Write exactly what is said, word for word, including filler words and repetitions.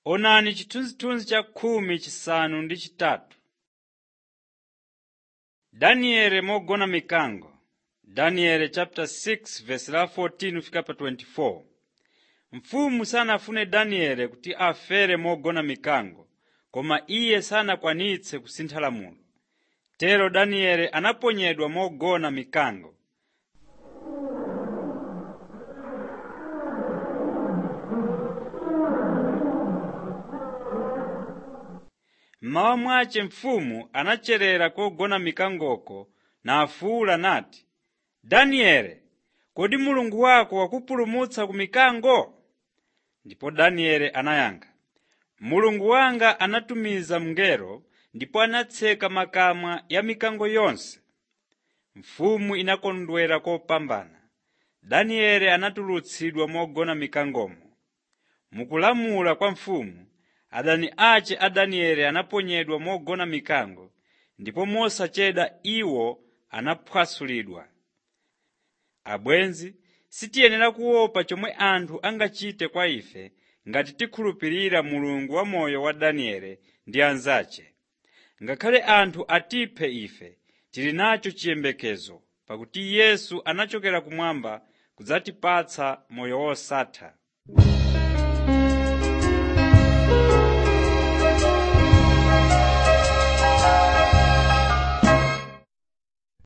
Onani chithunzithunzi cha khumi chisanu ndi chitatu. Danieli mogona mikango. Daniel chapter six verse la fourteen fika pa twenty-four. Mfumu sanafune Danieli kuti afere mogona mikango, koma iye sanakwanitse kusintha lamulo. Tero Danieli anaponyedwa mogona mikango. Mmawa mwache mfumu anacherera kogona mikangoko na afuula nati, Danieli, kodi Mulungu wako wakupulumutsa ku mikango? Ndipo Danieli anayankha, Mulungu wanga anatumiza mngelo ndipo anatseka makamwa ya mikango yonse. Mfumu inakondwera kopambana. Danieli anatulutsidwa mogona mikangomo. Mukulamula kwa mfumu, adani ache a Danieli anaponyedwa mogona mikango, ndipo mosachedwa iwo anaphwasulidwa. Abwenzi, sitiyenera kuopa chomwe anthu angachite kwa ife ngati tikhulupirira Mulungu wa moyo wa Danieli ndi anzache. Ngakhale anthu atiphe ife, tili nacho chiyembekezo, pakuti Yesu anachokera kumwamba kudzatipatsa moyo wosatha.